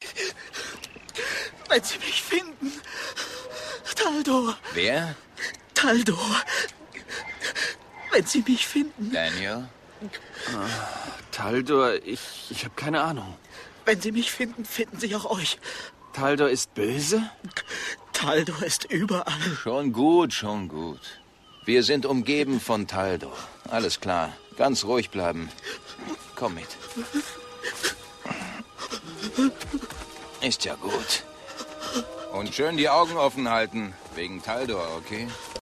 Wenn Sie mich finden. Taldor. Wer? Taldor. Wenn Sie mich finden. Daniel? Taldor, ich habe keine Ahnung. Wenn Sie mich finden, finden Sie auch euch. Taldor ist böse? Taldor ist überall. Schon gut, schon gut. Wir sind umgeben von Taldor. Alles klar. Ganz ruhig bleiben. Komm mit. Ist ja gut. Und schön die Augen offen halten. Wegen Taldor, okay?